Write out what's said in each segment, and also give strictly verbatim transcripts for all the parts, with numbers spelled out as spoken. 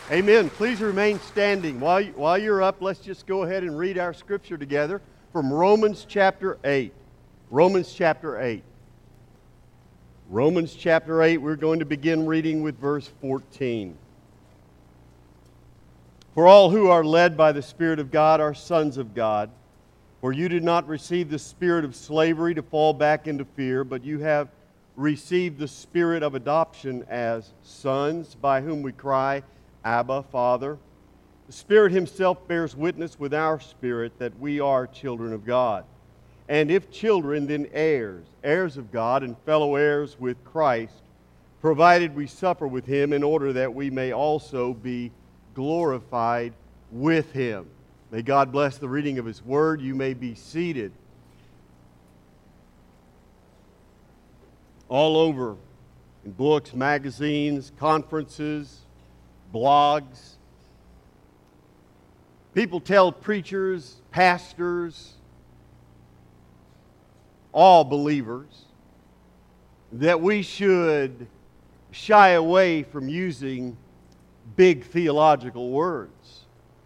Amen. Please remain standing. While, you, while you're up, let's just go ahead and read our scripture together from Romans chapter eight. Romans chapter eight. Romans chapter eight, we're going to begin reading with verse fourteen. For all who are led by the Spirit of God are sons of God. For you did not receive the spirit of slavery to fall back into fear, but you have received the spirit of adoption as sons, by whom we cry, Abba, Father. The Spirit Himself bears witness with our spirit that we are children of God. And if children, then heirs, heirs of God and fellow heirs with Christ, provided we suffer with Him in order that we may also be glorified with Him. May God bless the reading of His Word. You may be seated. All over in books, magazines, conferences, blogs, people tell preachers, pastors, all believers, that we should shy away from using big theological words.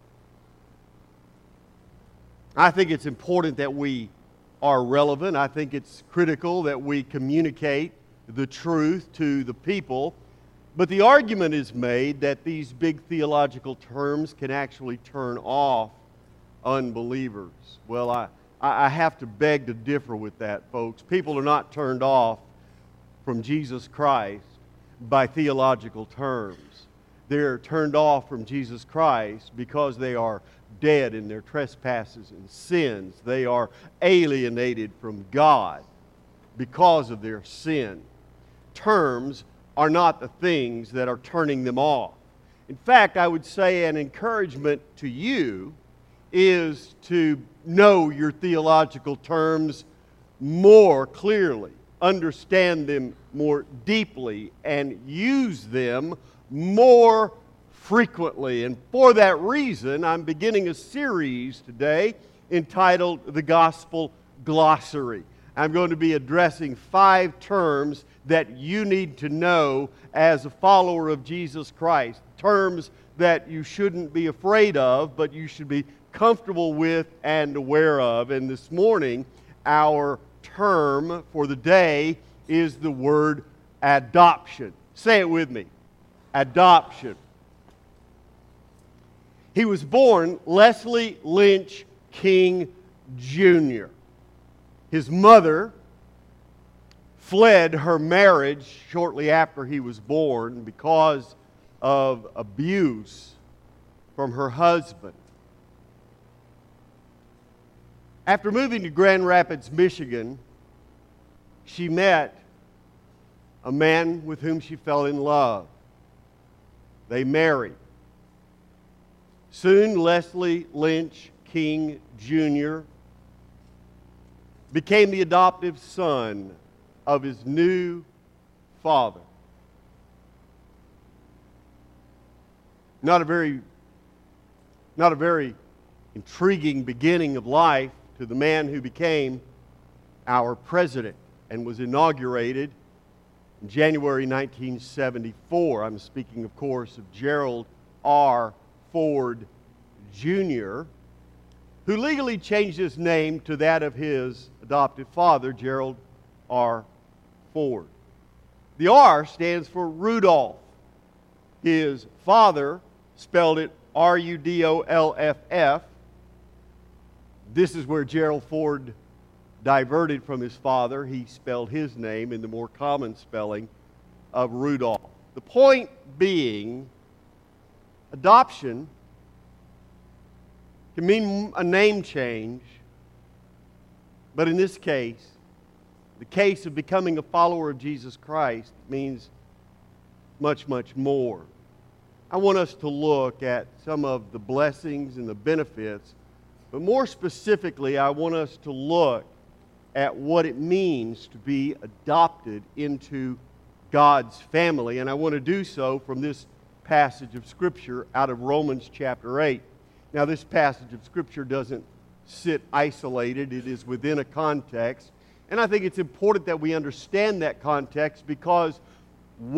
I think it's important that we are relevant. I think it's critical that we communicate the truth to the people. But the argument is made that these big theological terms can actually turn off unbelievers. Well, I, I have to beg to differ with that, folks. People are not turned off from Jesus Christ by theological terms. They're turned off from Jesus Christ because they are dead in their trespasses and sins. They are alienated from God because of their sin. Terms are not the things that are turning them off. In fact, I would say an encouragement to you is to know your theological terms more clearly, understand them more deeply, and use them more frequently. And for that reason, I'm beginning a series today entitled The Gospel Glossary. I'm going to be addressing five terms that you need to know as a follower of Jesus Christ. Terms that you shouldn't be afraid of, but you should be comfortable with and aware of. And this morning, our term for the day is the word adoption. Say it with me. Adoption. He was born Leslie Lynch King Junior His mother fled her marriage shortly after he was born because of abuse from her husband. After moving to Grand Rapids, Michigan, she met a man with whom she fell in love. They married. Soon, Leslie Lynch King Junior became the adoptive son of his new father. Not a very, not a very intriguing beginning of life to the man who became our president and was inaugurated in January nineteen seventy-four. I'm speaking, of course, of Gerald R. Ford Junior, who legally changed his name to that of his adoptive father, Gerald R. Ford. The R stands for Rudolph. His father spelled it R U D O L F F. This is where Gerald Ford diverted from his father. He spelled his name in the more common spelling of Rudolph. The point being, adoption can mean a name change, but in this case, the case of becoming a follower of Jesus Christ means much, much more. I want us to look at some of the blessings and the benefits, but more specifically, I want us to look at what it means to be adopted into God's family, and I want to do so from this passage of Scripture out of Romans chapter eight. Now, this passage of Scripture doesn't sit isolated. It is within a context. And I think it's important that we understand that context because what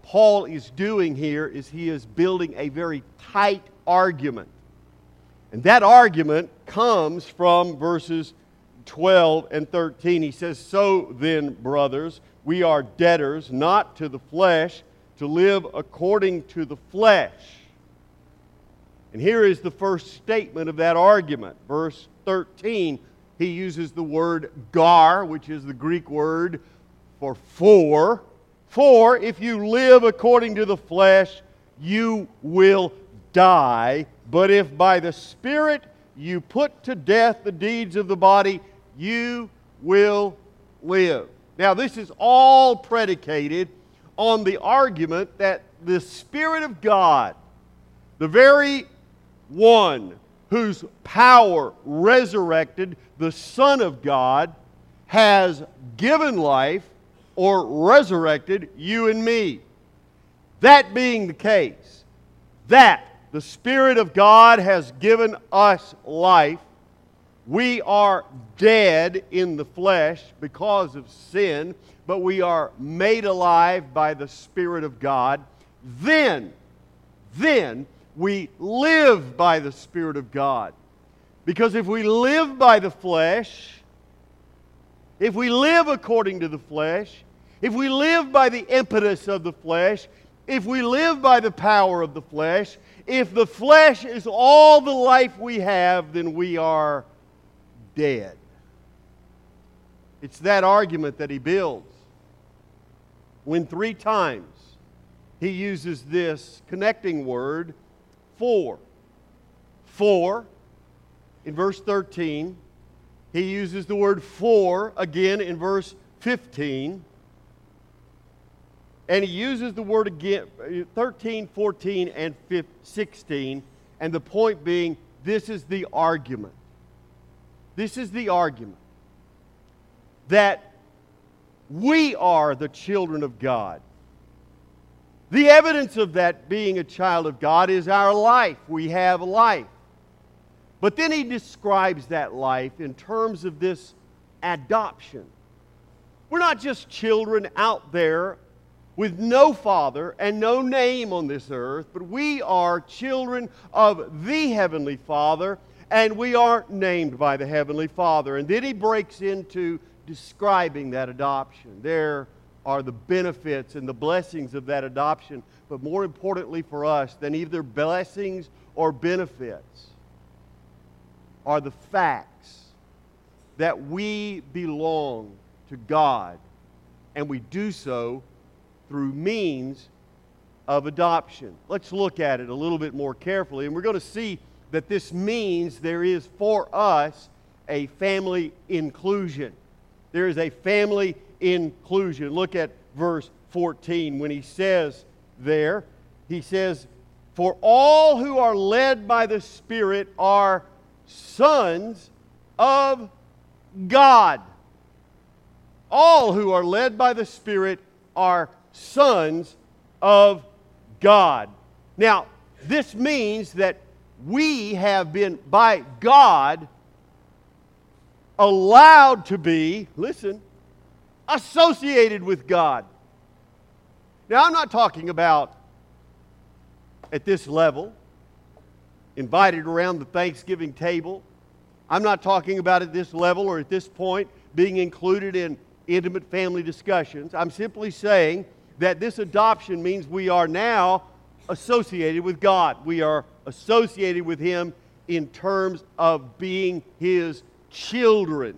Paul is doing here is he is building a very tight argument. And that argument comes from verses twelve and thirteen. He says, "So then, brothers, we are debtors, not to the flesh, to live according to the flesh." And here is the first statement of that argument. Verse thirteen, he uses the word gar, which is the Greek word for for. For if you live according to the flesh, you will die. But if by the Spirit you put to death the deeds of the body, you will live. Now, this is all predicated on the argument that the Spirit of God, the very one whose power resurrected the Son of God, has given life or resurrected you and me. That being the case, that the Spirit of God has given us life, we are dead in the flesh because of sin, but we are made alive by the Spirit of God. Then, then we live by the Spirit of God. Because if we live by the flesh, if we live according to the flesh, if we live by the impetus of the flesh, if we live by the power of the flesh, if the flesh is all the life we have, then we are dead. It's that argument that he builds when three times he uses this connecting word, for. For, in verse thirteen. He uses the word for again in verse fifteen. And he uses the word again, thirteen, fourteen, and sixteen. And the point being, this is the argument. This is the argument that we are the children of God. The evidence of that being a child of God is our life. We have life. But then he describes that life in terms of this adoption. We're not just children out there with no father and no name on this earth, but we are children of the Heavenly Father, and we are named by the Heavenly Father. And then he breaks into describing that adoption. There are the benefits and the blessings of that adoption, but more importantly for us than either blessings or benefits are the facts that we belong to God, and we do so through means of adoption. Let's look at it a little bit more carefully, and we're going to see that this means there is for us a family inclusion. There is a family inclusion. Look at verse fourteen when he says there, he says, "For all who are led by the Spirit are sons of God." All who are led by the Spirit are sons of God. Now, this means that we have been, by God, allowed to be, listen, associated with God. Now, I'm not talking about at this level, invited around the Thanksgiving table. I'm not talking about at this level or at this point being included in intimate family discussions. I'm simply saying that this adoption means we are now associated with God. We are associated with Him in terms of being His children.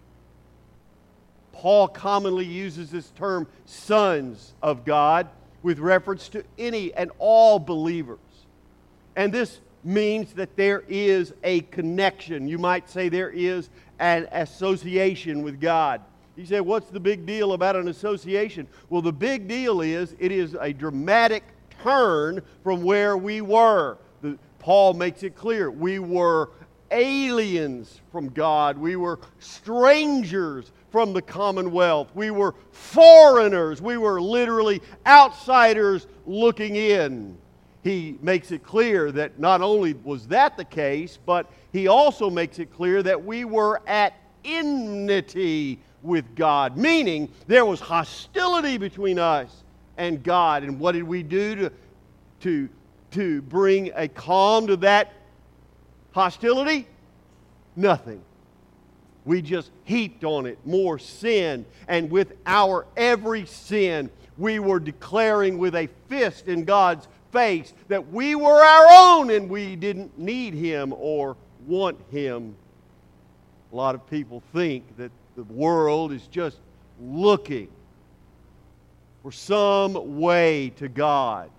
Paul commonly uses this term, sons of God, with reference to any and all believers. And this means that there is a connection. You might say there is an association with God. You say, what's the big deal about an association? Well, the big deal is it is a dramatic turn from where we were. The, Paul makes it clear. We were aliens from God. We were strangers from the commonwealth. We were foreigners. We were literally outsiders looking in. He makes it clear that not only was that the case, but he also makes it clear that we were at enmity with God, meaning there was hostility between us and God. And what did we do to, to, to bring a calm to that hostility? Nothing. We just heaped on it more sin. And with our every sin, we were declaring with a fist in God's face that we were our own and we didn't need Him or want Him. A lot of people think that the world is just looking for some way to God.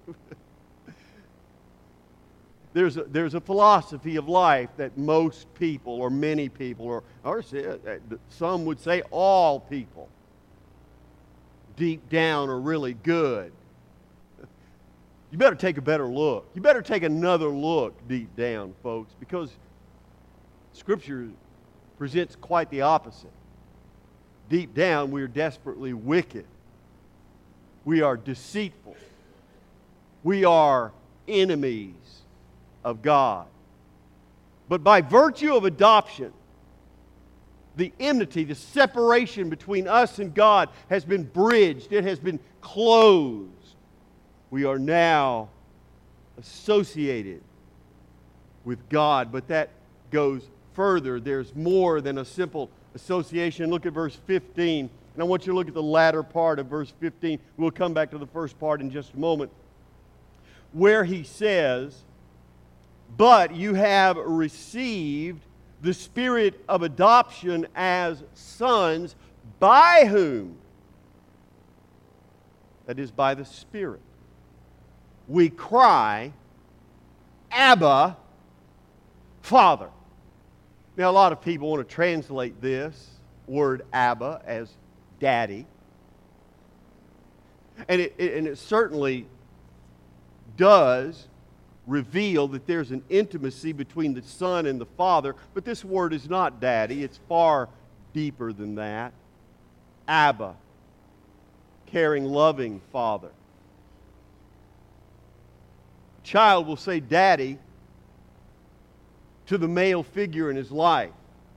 There's a, there's a philosophy of life that most people, or many people, or, or some would say all people, deep down are really good. You better take a better look. You better take another look deep down, folks, because Scripture presents quite the opposite. Deep down, we are desperately wicked. We are deceitful. We are enemies of God. But by virtue of adoption, the enmity, the separation between us and God has been bridged. It has been closed. We are now associated with God. But that goes further. There's more than a simple association. Look at verse fifteen. And I want you to look at the latter part of verse fifteen. We'll come back to the first part in just a moment. Where he says, "But you have received the Spirit of adoption as sons, by whom," that is, by the Spirit, "we cry, Abba, Father." Now, a lot of people want to translate this word Abba as daddy. And it, it, and it certainly does reveal that there's an intimacy between the Son and the Father, but this word is not daddy. It's far deeper than that. Abba, caring, loving Father. A child will say daddy to the male figure in his life.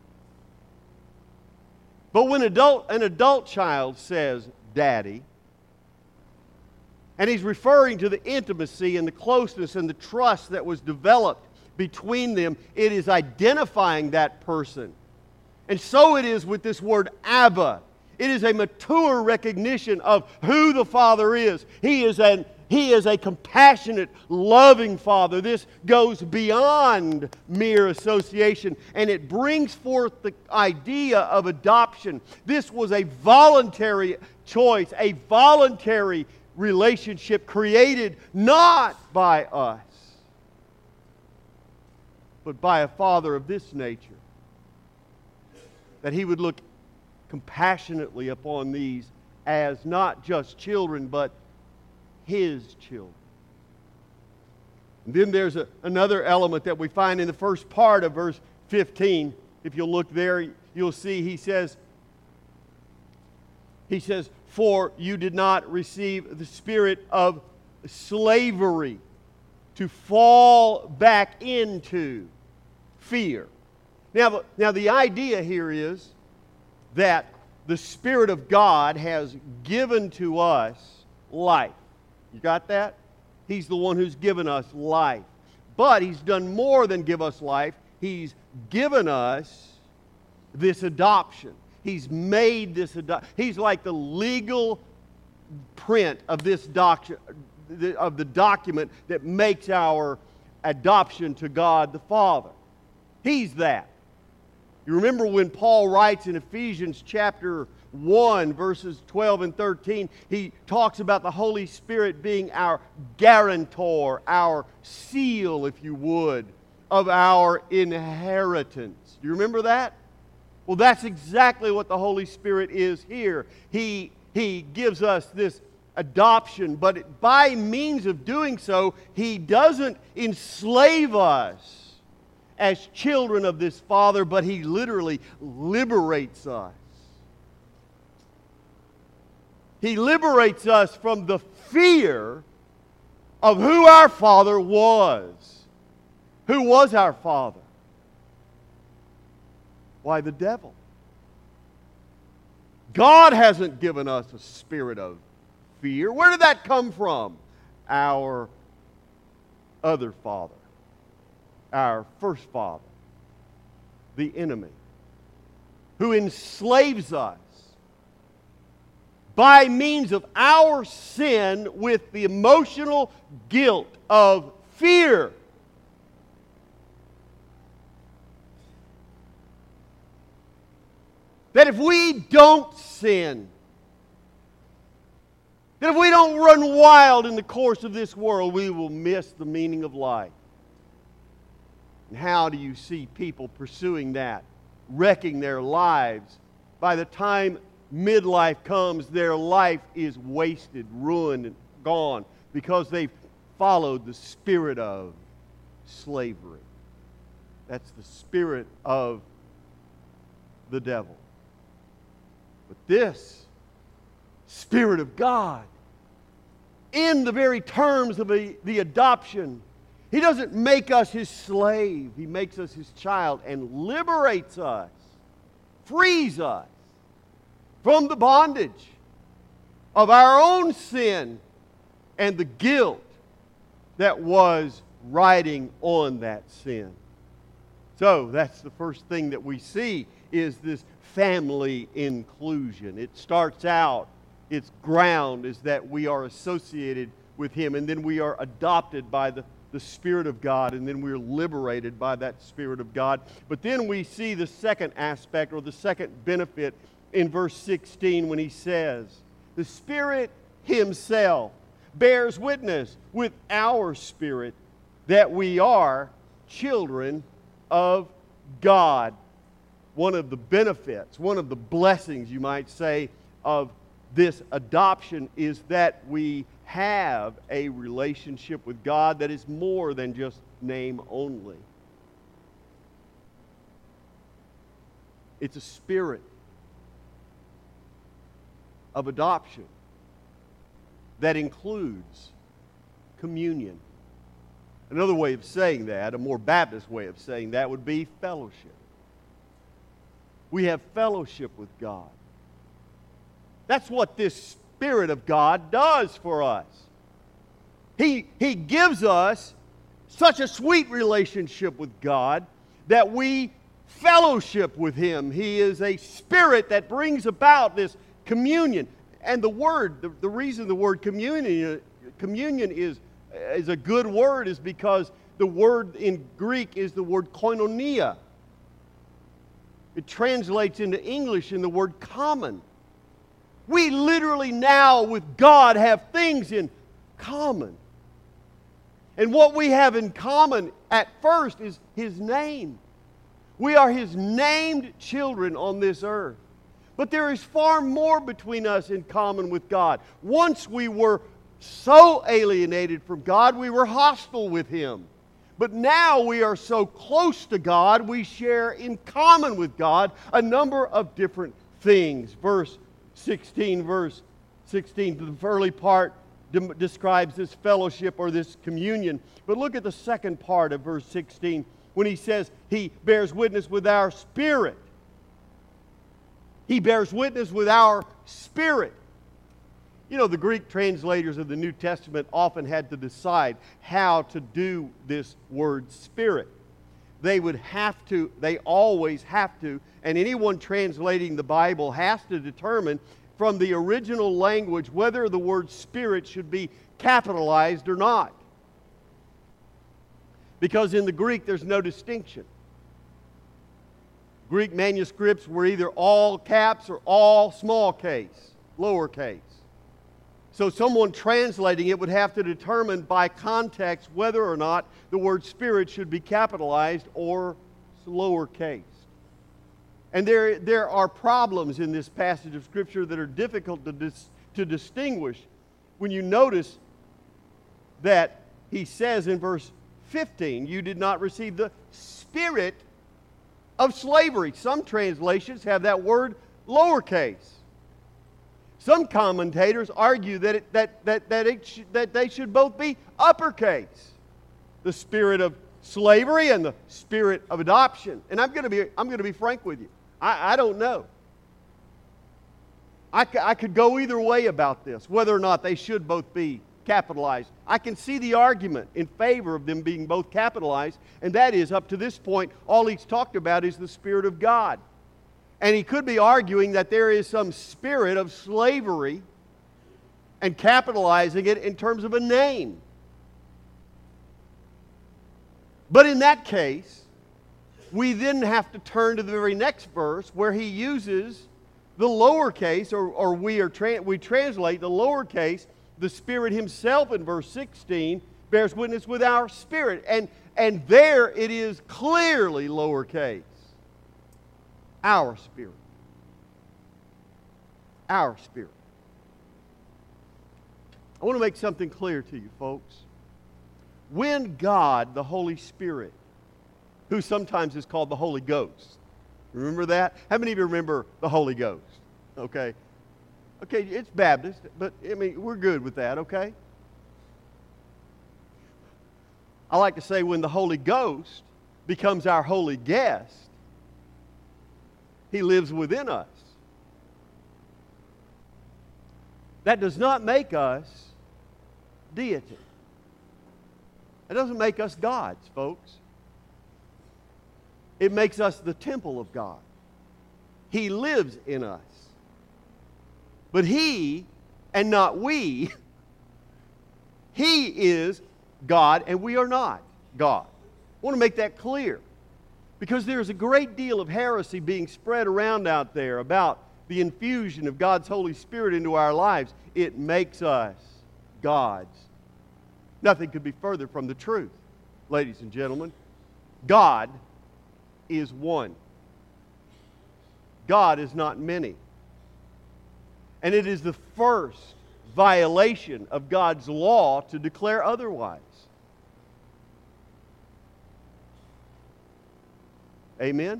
But when adult, an adult child says daddy, and he's referring to the intimacy and the closeness and the trust that was developed between them, it is identifying that person. And so it is with this word Abba. It is a mature recognition of who the Father is. He is an He is a compassionate, loving Father. This goes beyond mere association, and it brings forth the idea of adoption. This was a voluntary choice, a voluntary relationship created not by us, but by a Father of this nature. That He would look compassionately upon these as not just children, but His children. And then there's a, another element that we find in the first part of verse fifteen. If you'll look there, you'll see he says, he says, "For you did not receive the spirit of slavery to fall back into fear." Now, now the idea here is that the Spirit of God has given to us life. You got that? He's the one who's given us life. But He's done more than give us life. He's given us this adoption. He's made this adoption. He's like the legal print of this docu- of the document that makes our adoption to God the Father. He's that. You remember when Paul writes in Ephesians chapter one, verses twelve and thirteen, he talks about the Holy Spirit being our guarantor, our seal, if you would, of our inheritance. Do you remember that? Well, that's exactly what the Holy Spirit is here. He, he gives us this adoption, but by means of doing so, He doesn't enslave us as children of this Father, but He literally liberates us. He liberates us from the fear of who our Father was. Who was our Father? Why, the devil. God hasn't given us a spirit of fear. Where did that come from? Our other father, our first father, the enemy, who enslaves us by means of our sin with the emotional guilt of fear. That if we don't sin, that if we don't run wild in the course of this world, we will miss the meaning of life. And how do you see people pursuing that, wrecking their lives? By the time midlife comes, their life is wasted, ruined, and gone because they've followed the spirit of slavery. That's the spirit of the devil. But this Spirit of God, in the very terms of a, the adoption, He doesn't make us His slave. He makes us His child and liberates us, frees us from the bondage of our own sin and the guilt that was riding on that sin. So that's the first thing that we see, is this family inclusion. It starts out, its ground is that we are associated with Him, and then we are adopted by the, the Spirit of God, and then we're liberated by that Spirit of God. But then we see the second aspect, or the second benefit, in verse sixteen when he says, the Spirit Himself bears witness with our spirit that we are children of God. One of the benefits, one of the blessings, you might say, of this adoption is that we have a relationship with God that is more than just name only. It's a spirit of adoption that includes communion. Another way of saying that, a more Baptist way of saying that, would be fellowship. We have fellowship with God. That's what this Spirit of God does for us. He, he gives us such a sweet relationship with God that we fellowship with Him. He is a Spirit that brings about this communion. And the word, the, the reason the word communion, communion is, is a good word is because the word in Greek is the word koinonia. It translates into English in the word common. We literally now with God have things in common. And what we have in common at first is His name. We are His named children on this earth. But there is far more between us in common with God. Once we were so alienated from God, we were hostile with Him. But now we are so close to God, we share in common with God a number of different things. Verse sixteen, verse sixteen, the early part de- describes this fellowship or this communion. But look at the second part of verse sixteen when he says He bears witness with our spirit. He bears witness with our spirit. You know, the Greek translators of the New Testament often had to decide how to do this word spirit. They would have to, they always have to, and anyone translating the Bible has to determine from the original language whether the word spirit should be capitalized or not. Because in the Greek there's no distinction. Greek manuscripts were either all caps or all small case, lowercase. So someone translating it would have to determine by context whether or not the word spirit should be capitalized or lowercase. And there, there are problems in this passage of Scripture that are difficult to, dis, to distinguish when you notice that he says in verse fifteen, you did not receive the spirit of slavery. Some translations have that word lowercase. Some commentators argue that, it, that, that, that, it sh- that they should both be uppercase. The spirit of slavery and the spirit of adoption. And I'm going to be, I'm going to be frank with you. I, I don't know. I, I could go either way about this, whether or not they should both be capitalized. I can see the argument in favor of them being both capitalized, and that is, up to this point, all he's talked about is the Spirit of God. And he could be arguing that there is some spirit of slavery and capitalizing it in terms of a name. But in that case, we then have to turn to the very next verse where he uses the lowercase, or, or we, are tra- we translate the lowercase, the Spirit Himself in verse sixteen bears witness with our spirit. And, and there it is clearly lowercase. Our spirit. Our spirit. I want to make something clear to you, folks. When God, the Holy Spirit, who sometimes is called the Holy Ghost, remember that? How many of you remember the Holy Ghost? Okay. Okay, it's Baptist, but I mean, we're good with that, okay? I like to say when the Holy Ghost becomes our holy guest, He lives within us. That does not make us deity. It doesn't make us gods, folks. It makes us the temple of God. He lives in us. But He, and not we, He is God, and we are not God. I want to make that clear. Because there's a great deal of heresy being spread around out there about the infusion of God's Holy Spirit into our lives. It makes us gods. Nothing could be further from the truth, ladies and gentlemen. God is one. God is not many. And it is the first violation of God's law to declare otherwise. Amen?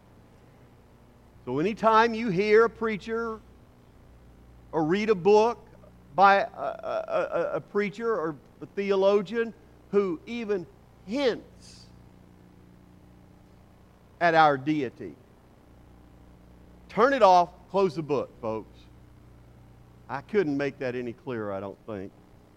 So anytime you hear a preacher or read a book by a, a, a, a preacher or a theologian who even hints at our deity, turn it off, close the book, folks. I couldn't make that any clearer, I don't think.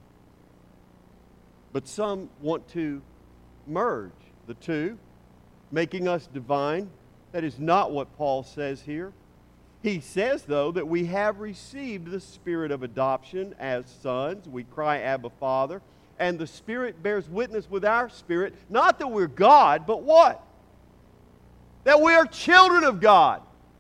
But some want to merge the two, making us divine. That is not what Paul says here. He says, though, that we have received the Spirit of adoption as sons. We cry, Abba, Father. And the Spirit bears witness with our spirit, not that we're God, but what? That we are children of God.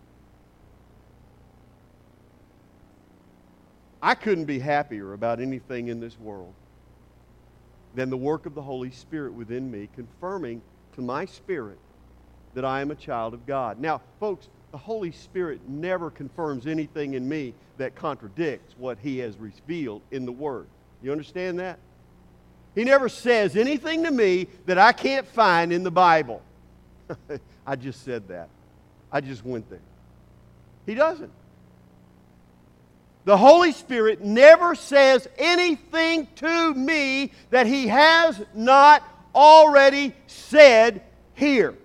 I couldn't be happier about anything in this world than the work of the Holy Spirit within me, confirming to my spirit that I am a child of God. Now, folks, the Holy Spirit never confirms anything in me that contradicts what He has revealed in the Word. You understand that? He never says anything to me that I can't find in the Bible. I just said that. I just went there. He doesn't. The Holy Spirit never says anything to me that He has not already said here.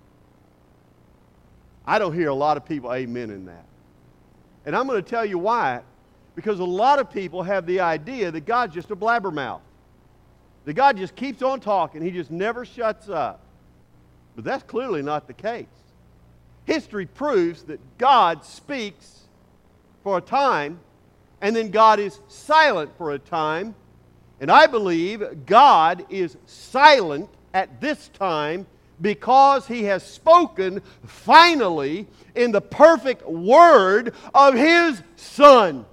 I don't hear a lot of people amen in that. And I'm going to tell you why. Because a lot of people have the idea that God's just a blabbermouth. That God just keeps on talking. He just never shuts up. But that's clearly not the case. History proves that God speaks for a time, and then God is silent for a time. And I believe God is silent at this time because He has spoken finally in the perfect word of His Son.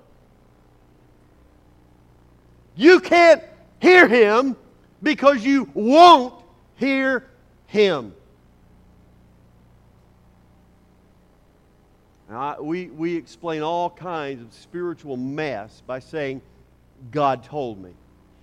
You can't hear Him because you won't hear Him. Now, we, we explain all kinds of spiritual mess by saying, God told me.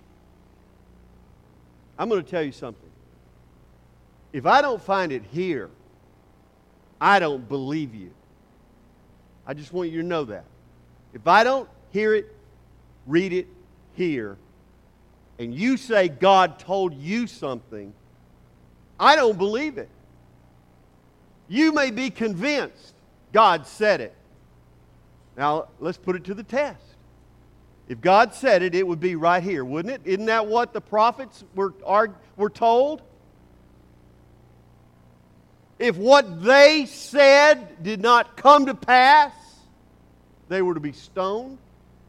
I'm going to tell you something. If I don't find it here, I don't believe you. I just want you to know that. If I don't hear it, read it here, and you say God told you something, I don't believe it. You may be convinced God said it. Now, let's put it to the test. If God said it, it would be right here, wouldn't it? Isn't that what the prophets were, are, were told? If what they said did not come to pass, they were to be stoned.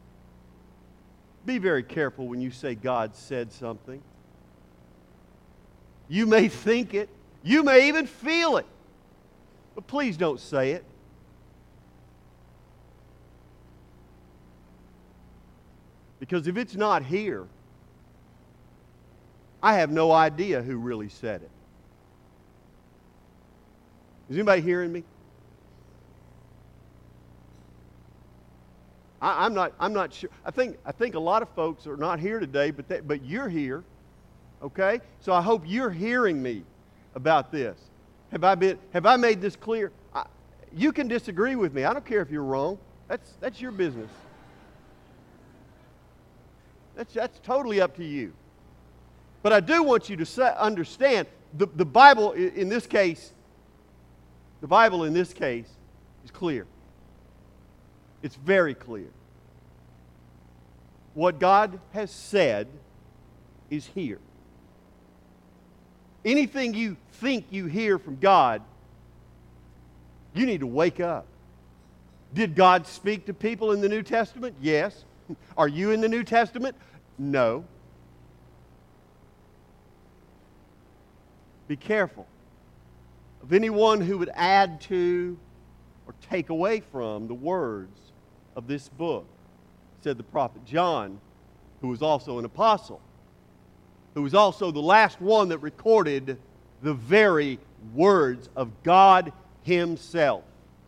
Be very careful when you say God said something. You may think it. You may even feel it. But please don't say it. Because if it's not here, I have no idea who really said it. Is anybody hearing me? I, I'm not. I'm not sure. I think. I think a lot of folks are not here today, but they, but you're here. Okay. So I hope you're hearing me about this. Have I been? Have I made this clear? I, you can disagree with me. I don't care if you're wrong. That's that's your business. That's that's totally up to you. But I do want you to say, understand the the Bible in this case. The Bible in this case is clear. It's very clear. What God has said is here. Anything you think you hear from God, you need to wake up. Did God speak to people in the New Testament? Yes. Are you in the New Testament? No. Be careful of anyone who would add to or take away from the words of this book, said the prophet John, who was also an apostle, who was also the last one that recorded the very words of God Himself.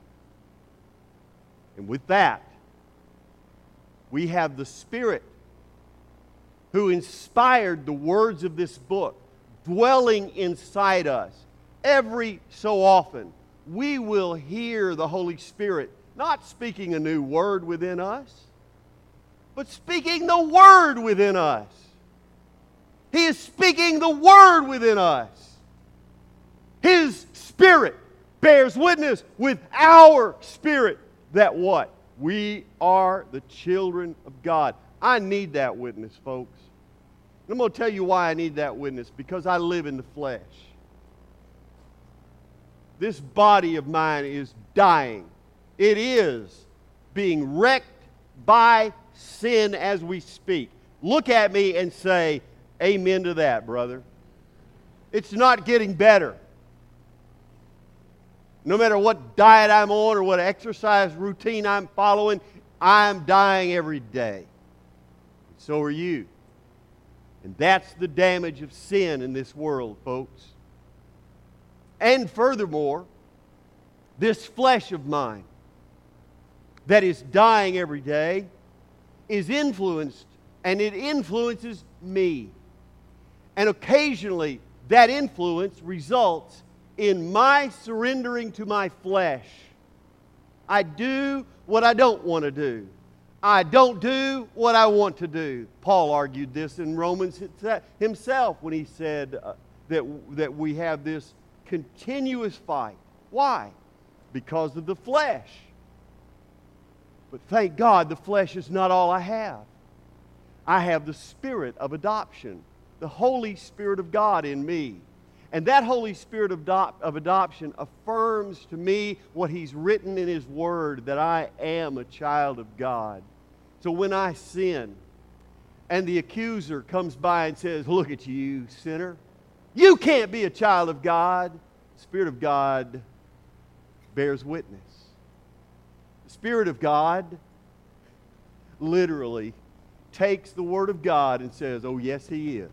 And with that, we have the Spirit who inspired the words of this book dwelling inside us. Every so often, we will hear the Holy Spirit not speaking a new word within us, but speaking the Word within us. He is speaking the Word within us. His Spirit bears witness with our spirit that what? We are the children of God. I need that witness, folks. And I'm going to tell you why I need that witness. Because I live in the flesh. This body of mine is dying. It is being wrecked by sin as we speak. Look at me and say, amen to that, brother. It's not getting better. No matter what diet I'm on or what exercise routine I'm following, I'm dying every day. So are you. And that's the damage of sin in this world, folks. And furthermore, this flesh of mine that is dying every day is influenced, and it influences me. And occasionally, that influence results in my surrendering to my flesh. I do what I don't want to do. I don't do what I want to do. Paul argued this in Romans himself when he said uh, that, that we have this continuous fight. Why? Because of the flesh. But thank God the flesh is not all I have. I have the Spirit of adoption, the Holy Spirit of God in me. And that Holy Spirit of, adop- of adoption affirms to me what He's written in His Word, that I am a child of God. So when I sin, and the accuser comes by and says, look at you, sinner. You can't be a child of God. The Spirit of God bears witness. The Spirit of God literally takes the Word of God and says, oh yes, He is.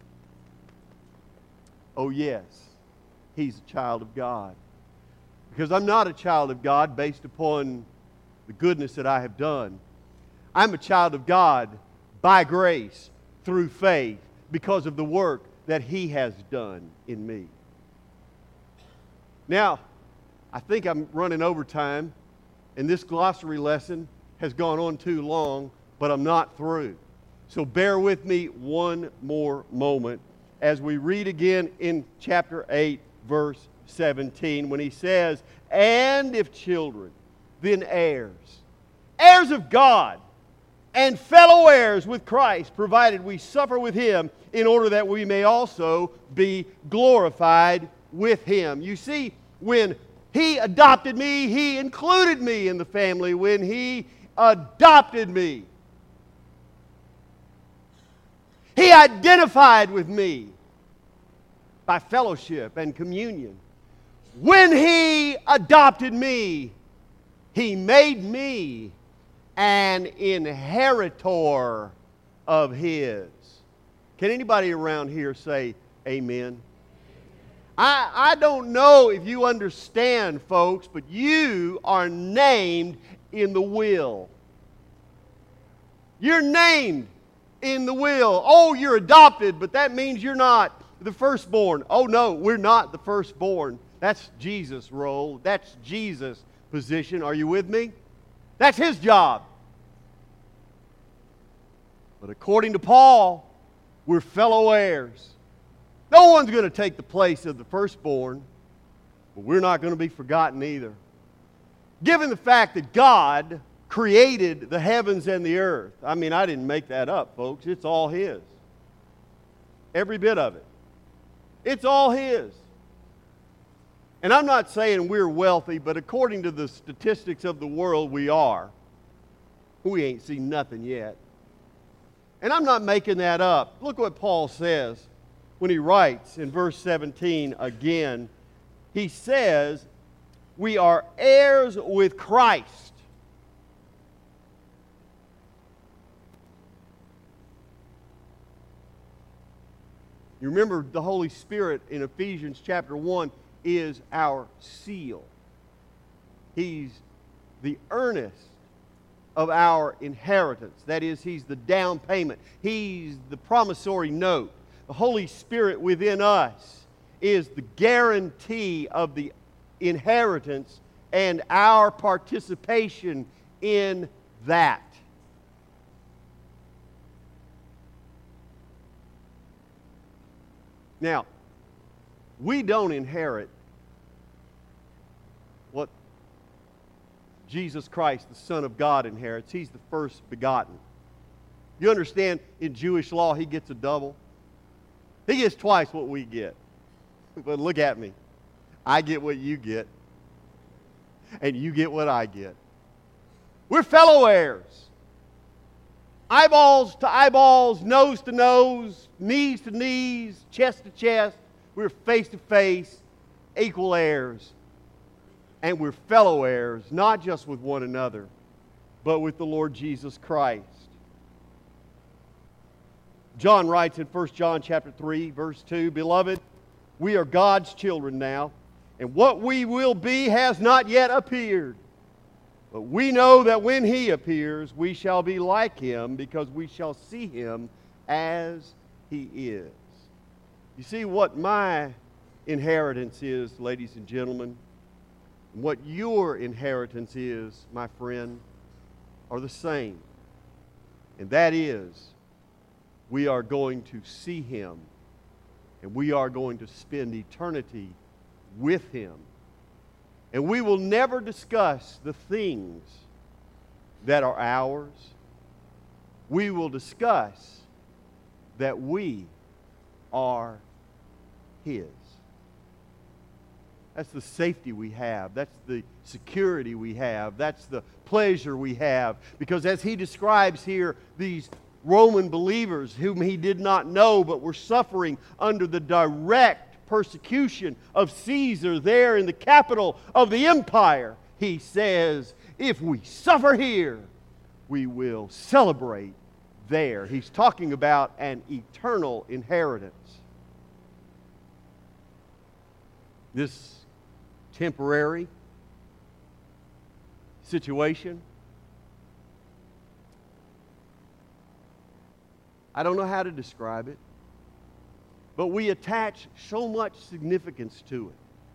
Oh yes, He's a child of God. Because I'm not a child of God based upon the goodness that I have done. I'm a child of God by grace, through faith, because of the work that He has done in me. Now, I think I'm running over time, and this glossary lesson has gone on too long, but I'm not through. So bear with me one more moment as we read again in chapter eight, verse seventeen, when he says, and if children, then heirs, heirs of God, and fellow heirs with Christ, provided we suffer with Him, in order that we may also be glorified with Him. You see, when He adopted me, He included me in the family. When He adopted me, He identified with me by fellowship and communion. When He adopted me, He made me an inheritor of His. Can anybody around here say amen? I, I don't know if you understand, folks, but you are named in the will. You're named in the will. Oh, you're adopted, but that means you're not the firstborn. Oh, no, we're not the firstborn. That's Jesus' role. That's Jesus' position. Are you with me? That's His job. But according to Paul, we're fellow heirs. No one's going to take the place of the firstborn, but we're not going to be forgotten either. Given the fact that God created the heavens and the earth, I mean, I didn't make that up, folks. It's all His. Every bit of it. It's all His. And I'm not saying we're wealthy, but according to the statistics of the world, we are. We ain't seen nothing yet. And I'm not making that up. Look what Paul says when he writes in verse seventeen again. He says, we are heirs with Christ. You remember the Holy Spirit in Ephesians chapter one is our seal. He's the earnest of our inheritance. That is, He's the down payment. He's the promissory note. The Holy Spirit within us is the guarantee of the inheritance and our participation in that. Now, we don't inherit what Jesus Christ, the Son of God, inherits. He's the first begotten. You understand, in Jewish law, He gets a double. He gets twice what we get. But look at me. I get what you get. And you get what I get. We're fellow heirs. Eyeballs to eyeballs, nose to nose, knees to knees, chest to chest. We're face to face, equal heirs. And we're fellow heirs, not just with one another, but with the Lord Jesus Christ. John writes in First John chapter three, verse two, Beloved, we are God's children now, and what we will be has not yet appeared. But we know that when He appears, we shall be like Him, because we shall see Him as He is. You see, what my inheritance is, ladies and gentlemen, what your inheritance is, my friend, are the same. And that is, we are going to see Him, and we are going to spend eternity with Him. And we will never discuss the things that are ours. We will discuss that we are His. That's the safety we have. That's the security we have. That's the pleasure we have. Because as he describes here, these Roman believers whom he did not know but were suffering under the direct persecution of Caesar there in the capital of the empire, he says, if we suffer here, we will celebrate there. He's talking about an eternal inheritance. This temporary situation, I don't know how to describe it, but we attach so much significance to it.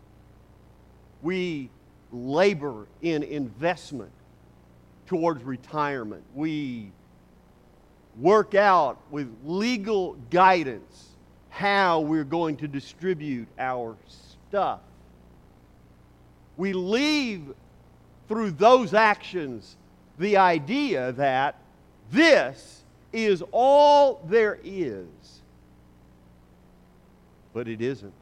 We labor in investment towards retirement. We work out with legal guidance how we're going to distribute our stuff. We leave through those actions the idea that this is all there is. But it isn't.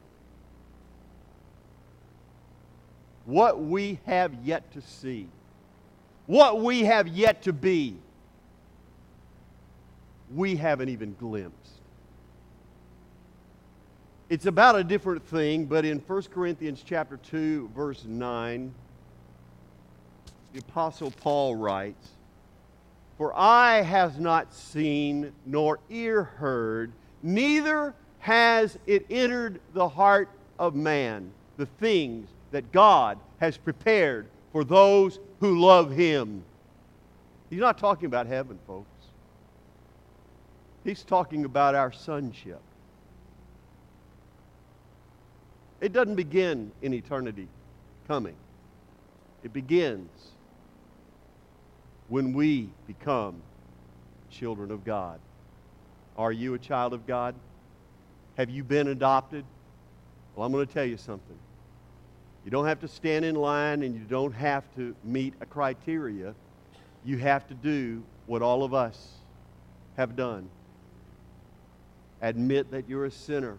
What we have yet to see, what we have yet to be, we haven't even glimpsed. It's about a different thing, but in First Corinthians chapter two, verse nine, the Apostle Paul writes, "For eye has not seen, nor ear heard, neither has it entered the heart of man, the things that God has prepared for those who love Him." He's not talking about heaven, folks. He's talking about our sonship. It doesn't begin in eternity coming. It begins when we become children of God. Are you a child of God? Have you been adopted? Well, I'm going to tell you something. You don't have to stand in line and you don't have to meet a criteria. You have to do what all of us have done. Admit that you're a sinner.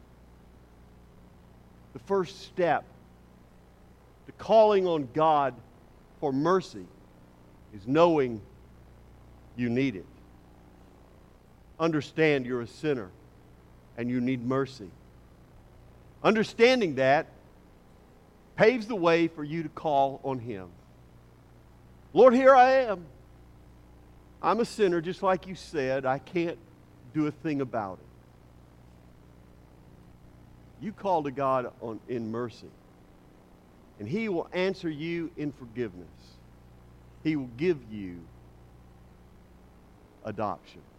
The first step to calling on God for mercy is knowing you need it. Understand you're a sinner and you need mercy. Understanding that paves the way for you to call on Him. Lord, here I am. I'm a sinner, just like you said. I can't do a thing about it. You call to God on, in mercy, and He will answer you in forgiveness. He will give you adoption.